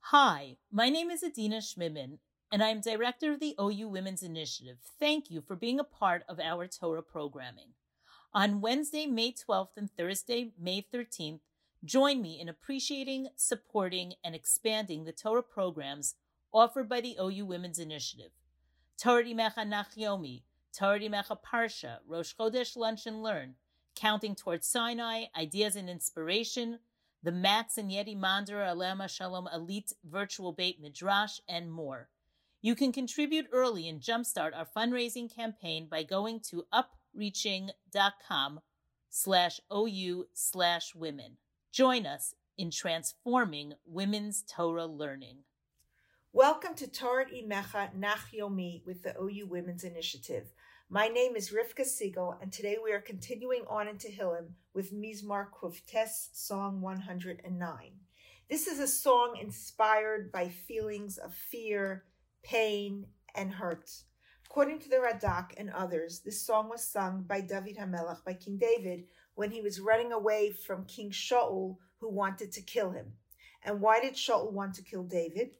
Hi, my name is Adina Schmidman, and I'm director of the OU Women's Initiative. Thank you for being a part of our Torah programming. On Wednesday, May 12th and Thursday, May 13th, join me in appreciating, supporting, and expanding the Torah programs offered by the OU Women's Initiative. Torah Imecha Nachyomi, Torah Imecha Parsha, Rosh Chodesh Lunch and Learn, Counting Towards Sinai, Ideas and Inspiration, the Matz and Yeti Mandara Alema Shalom Elite Virtual Beit Midrash, and more. You can contribute early and jumpstart our fundraising campaign by going to upreaching.com/OU/women. Join us in transforming women's Torah learning. Welcome to Torah Imecha Nachyomi with the OU Women's Initiative. My name is Rivka Siegel, and today we are continuing on in Tehillim with Mizmar Kuftes, Song 109. This is a song inspired by feelings of fear, pain, and hurt. According to the Radak and others, this song was sung by David HaMelech, by King David, when he was running away from King Shaul, who wanted to kill him. And why did Shaul want to kill David?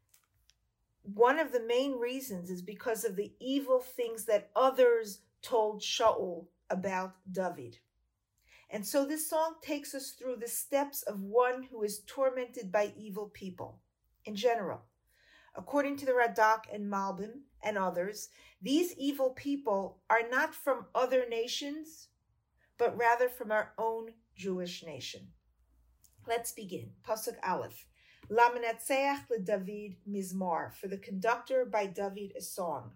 One of the main reasons is because of the evil things that others told Shaul about David. And so this song takes us through the steps of one who is tormented by evil people in general. According to the Radak and Malbim and others, these evil people are not from other nations, but rather from our own Jewish nation. Let's begin. Pasuk Aleph. Lamenatzeach LeDavid Mizmar, for the conductor by David a song.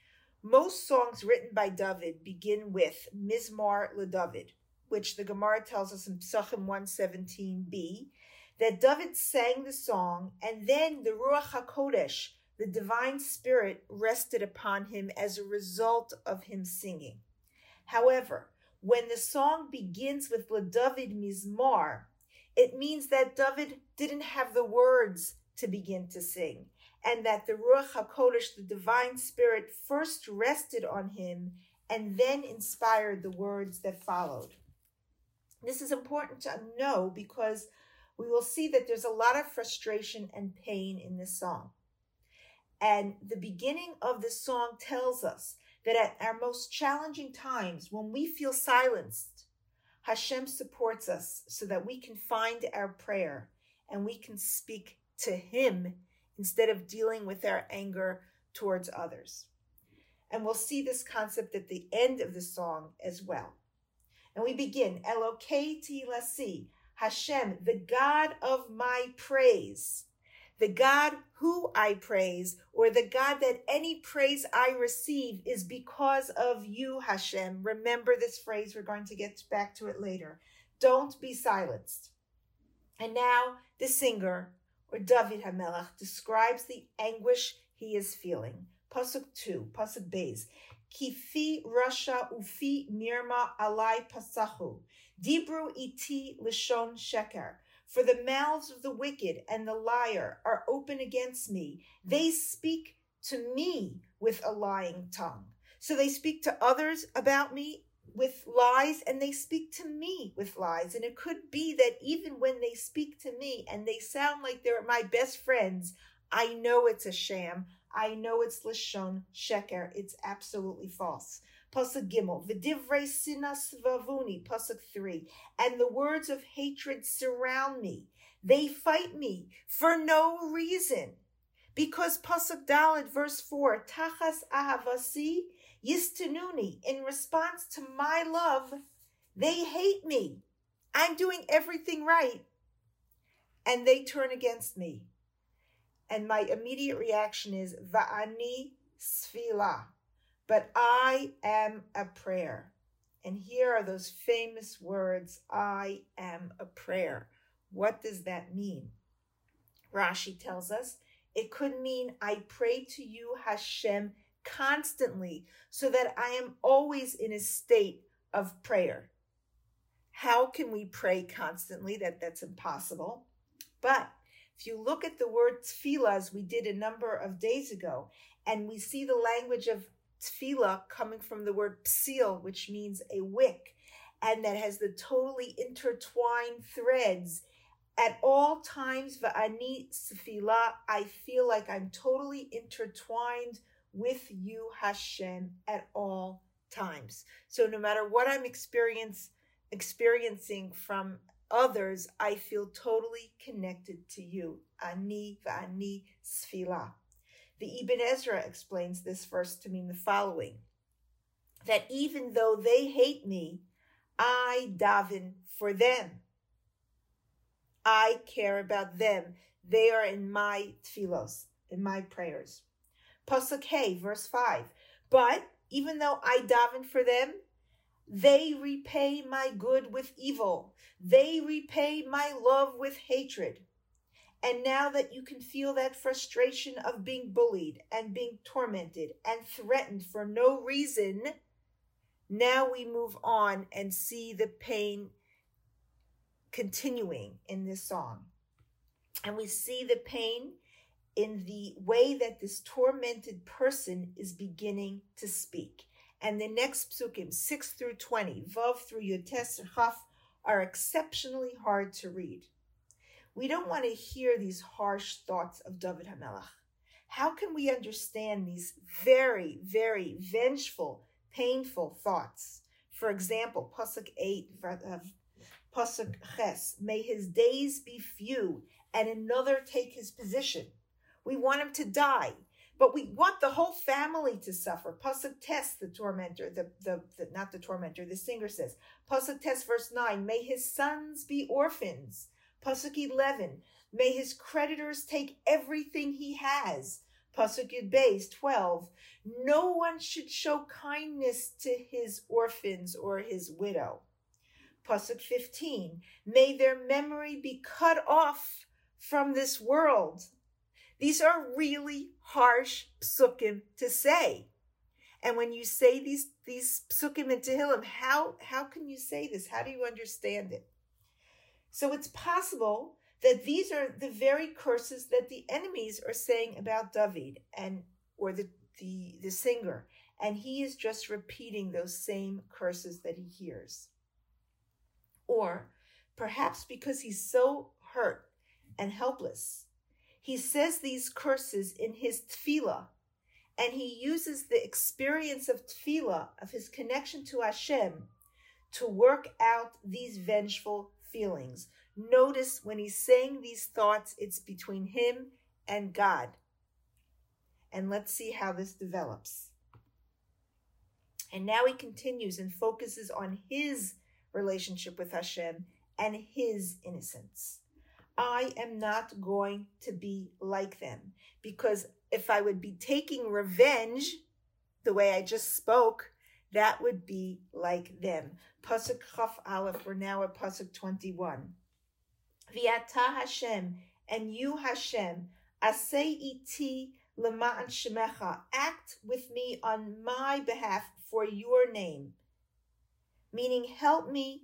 Most songs written by David begin with Mizmar LeDavid, which the Gemara tells us in Psachim 117b, that David sang the song and then the Ruach HaKodesh, the divine spirit, rested upon him as a result of him singing. However, when the song begins with LeDavid Mizmar, it means that David didn't have the words to begin to sing, and that the Ruach HaKodesh, the divine spirit, first rested on him and then inspired the words that followed. This is important to know because we will see that there's a lot of frustration and pain in this song. And the beginning of the song tells us that at our most challenging times, when we feel silenced, Hashem supports us so that we can find our prayer and we can speak to Him instead of dealing with our anger towards others. And we'll see this concept at the end of the song as well. And we begin, Elokei Tehilasi, Hashem, the God of my praise, the God who I praise, or the God that any praise I receive is because of you, Hashem. Remember this phrase, we're going to get back to it later. Don't be silenced. And now the singer, or David HaMelech, describes the anguish he is feeling. Pasuk 2, Pasuk Beis. Kifi Rasha ufi mirma alai pasachu. Dibru iti lishon sheker. For the mouths of the wicked and the liar are open against me. They speak to me with a lying tongue. So they speak to others about me with lies, and they speak to me with lies. And it could be that even when they speak to me and they sound like they're my best friends, I know it's a sham. I know it's Lashon Sheker. It's absolutely false. Pasuk Gimel, V'divrei sina svavuni, Pasuk 3, and the words of hatred surround me. They fight me for no reason. Because Pasuk Daled, verse 4, Tachas ahavasi yistinuni, in response to my love, they hate me. I'm doing everything right, and they turn against me. And my immediate reaction is, Va'ani sfila, but I am a prayer. And here are those famous words, I am a prayer. What does that mean? Rashi tells us, it could mean I pray to you, Hashem, constantly, so that I am always in a state of prayer. How can we pray constantly? That's impossible. But if you look at the word tefillah, as we did a number of days ago, and we see the language of tefillah coming from the word psil, which means a wick, and that has the totally intertwined threads At all times, va'ani sefila, I feel like I'm totally intertwined with you, Hashem, at all times. So no matter what I'm experiencing from others, I feel totally connected to you. Ani va'ani sefila. The Ibn Ezra explains this verse to mean the following, that even though they hate me, I daven for them. I care about them. They are in my tefillos, in my prayers. Pasuk Hey, verse 5. But even though I daven for them, they repay my good with evil. They repay my love with hatred. And now that you can feel that frustration of being bullied and being tormented and threatened for no reason, now we move on and see the pain continuing in this song. And we see the pain in the way that this tormented person is beginning to speak. And the next psukim, 6 through 20, Vav through Yotes Chaf, are exceptionally hard to read. We don't want to hear these harsh thoughts of David HaMelech. How can we understand these very, very vengeful, painful thoughts? For example, Pasuk 8, Pasuk Ches, may his days be few and another take his position. We want him to die, but we want the whole family to suffer. Pasuk Tes, the tormentor, not the tormentor, the singer says, Pasuk Tes, verse 9, may his sons be orphans. Pasuk 11, may his creditors take everything he has. Pasuk Yud Beis 12, no one should show kindness to his orphans or his widow. Pasuk 15, may their memory be cut off from this world. These are really harsh psukim to say. And when you say these psukim in Tehillim, how can you say this? How do you understand it? So it's possible that these are the very curses that the enemies are saying about David or the singer, and he is just repeating those same curses that he hears. Or perhaps because he's so hurt and helpless, he says these curses in his tefillah, and he uses the experience of tefillah, of his connection to Hashem, to work out these vengeful feelings. Notice when he's saying these thoughts, it's between him and God. And let's see how this develops. And now he continues and focuses on his relationship with Hashem and his innocence. I am not going to be like them, because if I would be taking revenge the way I just spoke, that would be like them. Pasuk Chaf Aleph, we're now at Pasuk 21. V'ata Hashem, and you Hashem, asay iti lema'an shemecha, act with me on my behalf for your name. Meaning, help me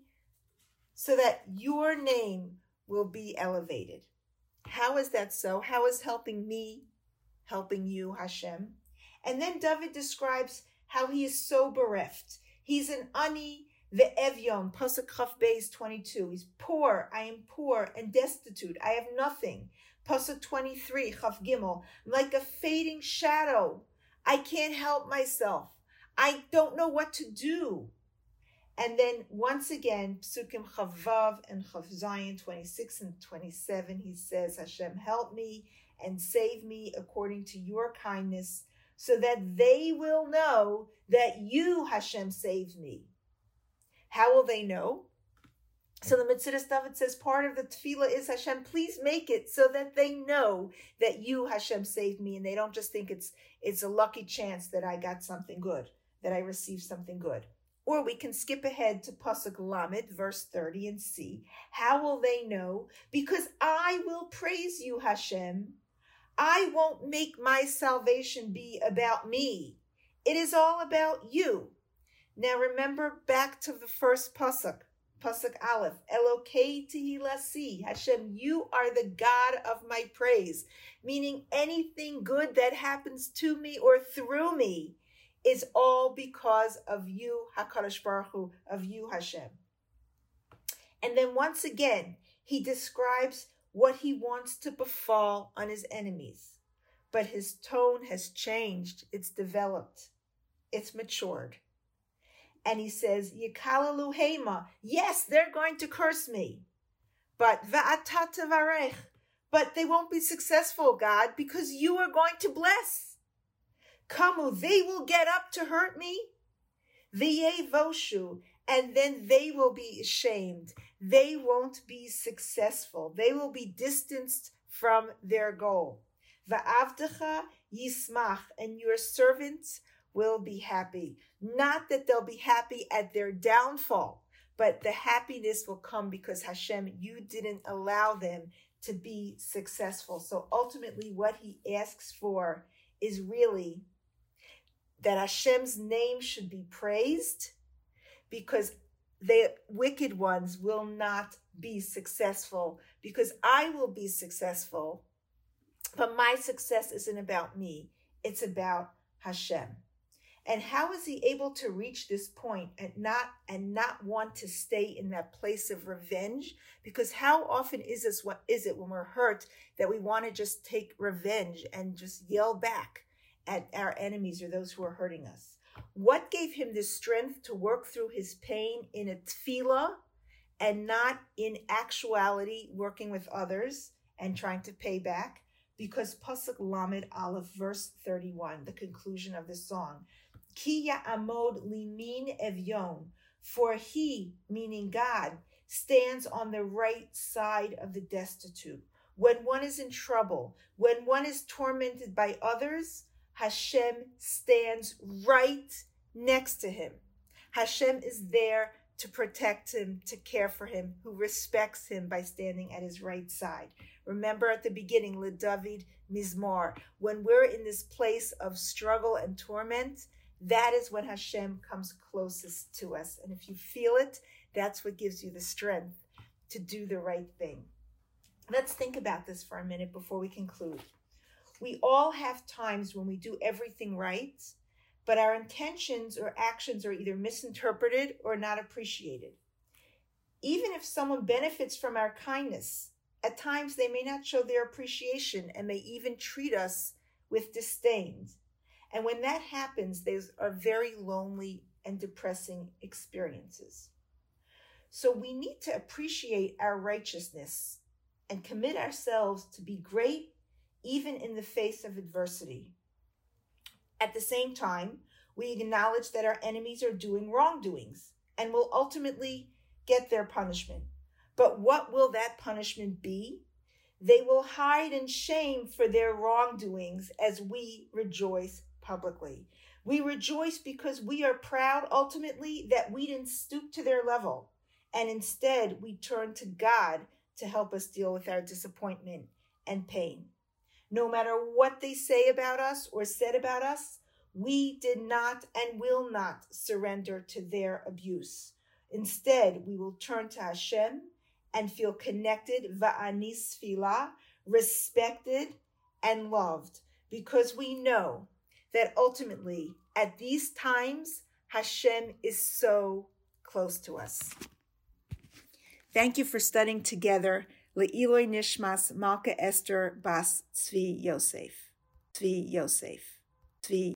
so that your name will be elevated. How is that so? How is helping me helping you, Hashem? And then David describes how he is so bereft. He's an ani ve'evyon, Pasuk Chaf Beis 22. He's poor. I am poor and destitute. I have nothing. Pasuk 23, Chaf Gimel, like a fading shadow. I can't help myself. I don't know what to do. And then once again, Psukim Chavav and Chav Zayin 26 and 27, he says, Hashem, help me and save me according to your kindness, so that they will know that you, Hashem, saved me. How will they know? So the Metzudas David says part of the tefillah is, Hashem, please make it so that they know that you, Hashem, saved me, and they don't just think it's a lucky chance that I got something good, that I received something good. Or we can skip ahead to Pasuk Lamed, verse 30, and see, how will they know? Because I will praise you, Hashem. I won't make my salvation be about me. It is all about you. Now remember back to the first Pasuk, Pasuk Aleph, Elokei Tehilasi, Hashem, you are the God of my praise, meaning anything good that happens to me or through me is all because of you, HaKadosh Baruch Hu, of you, Hashem. And then once again, He describes what he wants to befall on his enemies. But his tone has changed. It's developed. It's matured. And he says, Yikalalu Hema. Yes, they're going to curse me. But Va'ata Tavarech. But they won't be successful, God, because you are going to bless. Kamu, they will get up to hurt me. V'ye voshu. And then they will be ashamed. They won't be successful. They will be distanced from their goal. Va'avdecha yismach, and your servants will be happy. Not that they'll be happy at their downfall, but the happiness will come because Hashem, you didn't allow them to be successful. So ultimately what he asks for is really that Hashem's name should be praised, because the wicked ones will not be successful, because I will be successful. But my success isn't about me. It's about Hashem. And how is he able to reach this point and not want to stay in that place of revenge? Because how often is it when we're hurt that we want to just take revenge and just yell back at our enemies or those who are hurting us? What gave him the strength to work through his pain in a tefillah and not in actuality working with others and trying to pay back? Because Pasuk Lamed Aleph, verse 31, the conclusion of the song, Ki ya'amod limin evyon, for he, meaning God, stands on the right side of the destitute. When one is in trouble, when one is tormented by others, Hashem stands right next to him. Hashem is there to protect him, to care for him, who respects him by standing at his right side. Remember at the beginning, LeDavid Mizmor, when we're in this place of struggle and torment, that is when Hashem comes closest to us. And if you feel it, that's what gives you the strength to do the right thing. Let's think about this for a minute before we conclude. We all have times when we do everything right, but our intentions or actions are either misinterpreted or not appreciated. Even if someone benefits from our kindness, at times they may not show their appreciation and may even treat us with disdain. And when that happens, those are very lonely and depressing experiences. So we need to appreciate our righteousness and commit ourselves to be great even in the face of adversity. At the same time, we acknowledge that our enemies are doing wrongdoings and will ultimately get their punishment. But what will that punishment be? They will hide in shame for their wrongdoings as we rejoice publicly. We rejoice because we are proud ultimately that we didn't stoop to their level, and instead we turn to God to help us deal with our disappointment and pain. No matter what they say about us or said about us, we did not and will not surrender to their abuse. Instead, we will turn to Hashem and feel connected, va'anis filah, respected and loved, because we know that ultimately at these times, Hashem is so close to us. Thank you for studying together. Le'iloi Nishmas Malka Esther Bas Tzvi Yosef. Tzvi Yosef. Tzvi